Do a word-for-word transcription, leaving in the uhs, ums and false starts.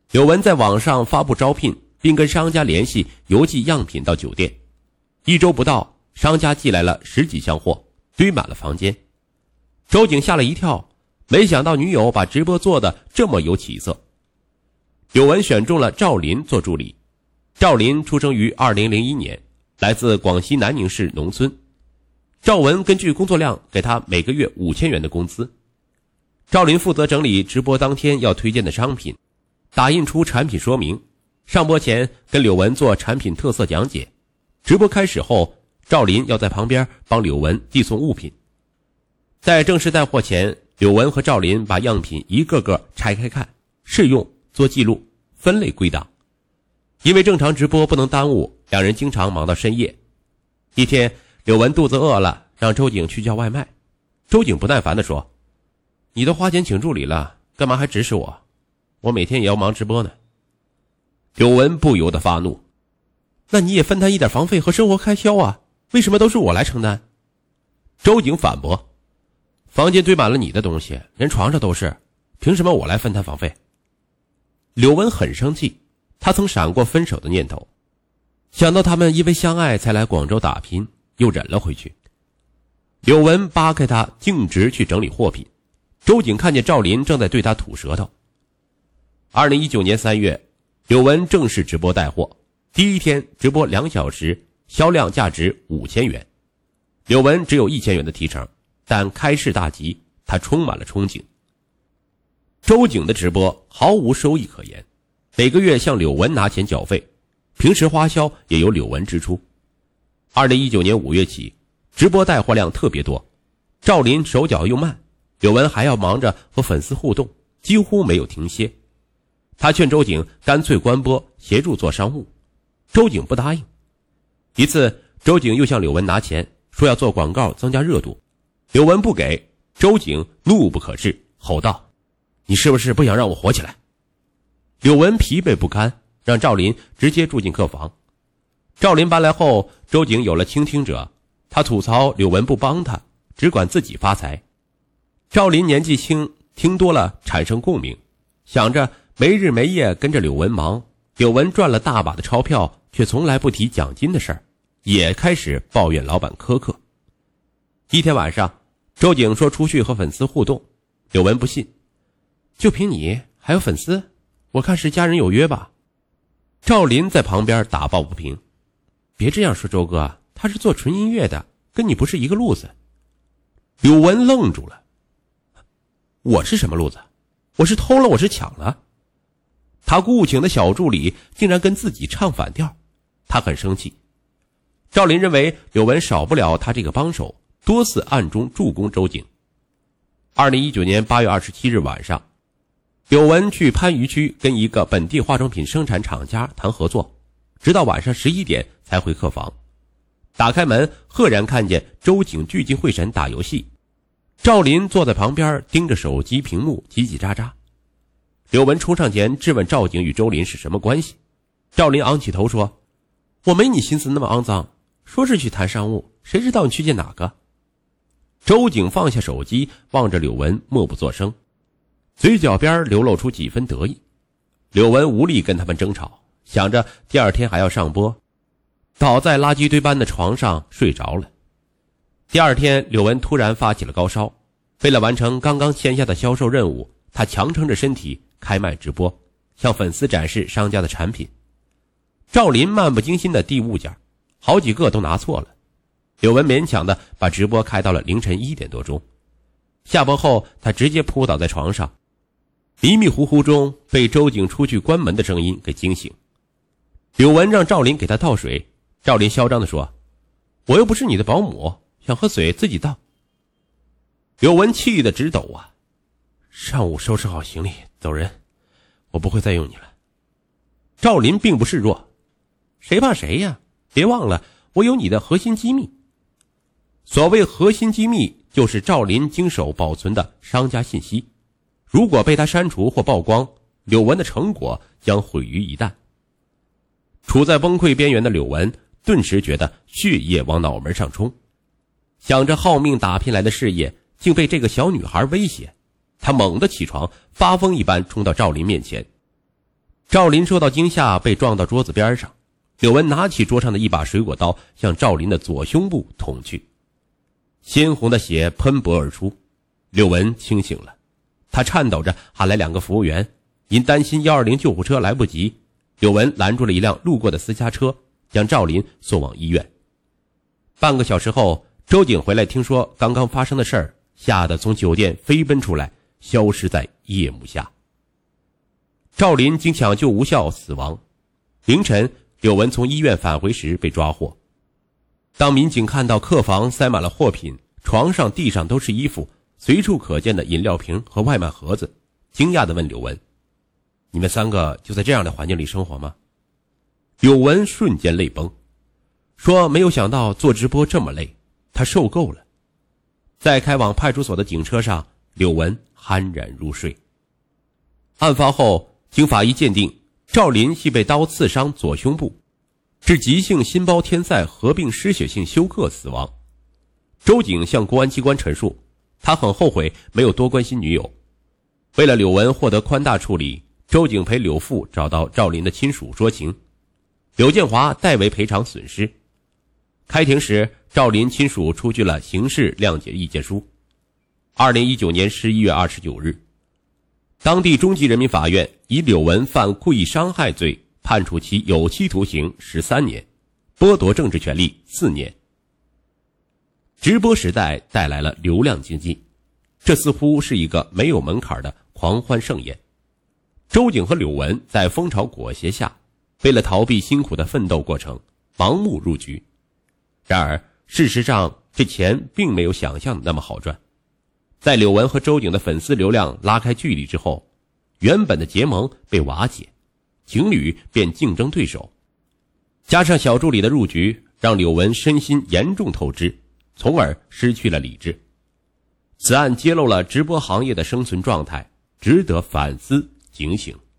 柳文在网上发布招聘，并跟商家联系邮寄样品到酒店。一周不到，商家寄来了十几箱货，堆满了房间。周景吓了一跳，没想到女友把直播做得这么有起色。柳文选中了赵林做助理。赵林出生于二零零一年，来自广西南宁市农村。赵文根据工作量给他每个月五千元的工资。赵林负责整理直播当天要推荐的商品，打印出产品说明，上播前跟柳文做产品特色讲解。直播开始后，赵林要在旁边帮柳文递送物品。在正式带货前，柳文和赵林把样品一个个拆开看，试用，做记录，分类归档。因为正常直播不能耽误，两人经常忙到深夜。一天，柳文肚子饿了，让周景去叫外卖。周景不耐烦地说：“你都花钱请助理了，干嘛还指使我？我每天也要忙直播呢。”柳文不由得发怒：“那你也分摊一点房费和生活开销啊，为什么都是我来承担？”周景反驳：“房间堆满了你的东西，连床上都是，凭什么我来分摊房费？”柳文很生气，他曾闪过分手的念头，想到他们因为相爱才来广州打拼，又忍了回去。柳文扒开他，径直去整理货品。周景看见赵林正在对他吐舌头。二零一九年三月，柳文正式直播带货，第一天直播两小时，销量价值五千元。柳文只有一千元的提成，但开市大吉，他充满了憧憬。周景的直播毫无收益可言，每个月向柳文拿钱缴费，平时花销也由柳文支出。二零一九年五月起，直播带货量特别多，赵林手脚又慢，柳文还要忙着和粉丝互动，几乎没有停歇。他劝周景干脆关播，协助做商务。周景不答应。一次，周景又向柳文拿钱，说要做广告增加热度。柳文不给，周景怒不可遏，吼道：“你是不是不想让我火起来？”柳文疲惫不堪，让赵林直接住进客房。赵林搬来后，周景有了倾听者，他吐槽柳文不帮他，只管自己发财。赵林年纪轻，听多了产生共鸣，想着没日没夜跟着柳文忙，柳文赚了大把的钞票，却从来不提奖金的事儿，也开始抱怨老板苛刻。一天晚上，周景说出去和粉丝互动，柳文不信：“就凭你还有粉丝？我看是家人有约吧。”赵林在旁边打抱不平：“别这样说周哥，他是做纯音乐的，跟你不是一个路子。”柳文愣住了：“我是什么路子？我是偷了，我是抢了？”他雇请的小助理竟然跟自己唱反调，他很生气。赵林认为柳文少不了他这个帮手，多次暗中助攻周景。二零一九年八月二十七日晚上，柳文去番禺区跟一个本地化妆品生产厂家谈合作，直到晚上十一点才回客房。打开门，赫然看见周景聚精会神打游戏，赵林坐在旁边盯着手机屏幕叽叽喳喳。柳文冲上前质问赵景与周林是什么关系。赵林昂起头说：“我没你心思那么肮脏，说是去谈商务，谁知道你去见哪个？”周景放下手机，望着柳文默不作声，嘴角边流露出几分得意。柳文无力跟他们争吵，想着第二天还要上播，倒在垃圾堆般的床上睡着了。第二天，柳文突然发起了高烧，为了完成刚刚签下的销售任务，他强撑着身体开麦直播，向粉丝展示商家的产品。赵林漫不经心地递物件，好几个都拿错了。柳文勉强地把直播开到了凌晨一点多钟。下播后，他直接扑倒在床上，迷迷糊糊中被周景出去关门的声音给惊醒。柳文让赵林给他倒水，赵林嚣张地说：“我又不是你的保姆，想喝水自己倒。”柳文气得直抖啊！上午收拾好行李走人，我不会再用你了。赵林并不示弱：“谁怕谁呀？别忘了我有你的核心机密。”所谓核心机密，就是赵林经手保存的商家信息，如果被他删除或曝光，柳文的成果将毁于一旦。处在崩溃边缘的柳文顿时觉得血液往脑门上冲，想着耗命打拼来的事业竟被这个小女孩威胁，他猛地起床，发疯一般冲到赵林面前。 赵林受到惊吓，被撞到桌子边上。柳文拿起桌上的一把水果刀，向赵林的左胸部捅去，鲜红的血喷薄而出。柳文清醒了，他颤抖着喊来两个服务员，因担心一二零救护车来不及，柳文拦住了一辆路过的私家车，将赵林送往医院。半个小时后，周警回来听说刚刚发生的事儿，吓得从酒店飞奔出来，消失在夜幕下。赵林经抢救无效死亡。凌晨，柳文从医院返回时被抓获。当民警看到客房塞满了货品，床上地上都是衣服，随处可见的饮料瓶和外卖盒子，惊讶地问柳文：你们三个就在这样的环境里生活吗？柳文瞬间泪崩，说没有想到做直播这么累，他受够了。在开往派出所的警车上，柳文酣然入睡。案发后，经法医鉴定，赵林系被刀刺伤左胸部，致急性心包填塞合并失血性休克死亡。周警向公安机关陈述，他很后悔没有多关心女友。为了柳文获得宽大处理，周警陪柳父找到赵林的亲属说情，柳建华代为赔偿损失。开庭时，赵林亲属出具了刑事谅解意见书。二零一九年十一月二十九日，当地中级人民法院以柳文犯故意伤害罪判处其有期徒刑十三年，剥夺政治权利四年。直播时代带来了流量经济，这似乎是一个没有门槛的狂欢盛宴。周警和柳文在风潮裹挟下，为了逃避辛苦的奋斗过程，盲目入局。然而事实上，这钱并没有想象的那么好赚。在柳文和周警的粉丝流量拉开距离之后，原本的结盟被瓦解，情侣变竞争对手。加上小助理的入局，让柳文身心严重透支，从而失去了理智。此案揭露了直播行业的生存状态，值得反思警醒。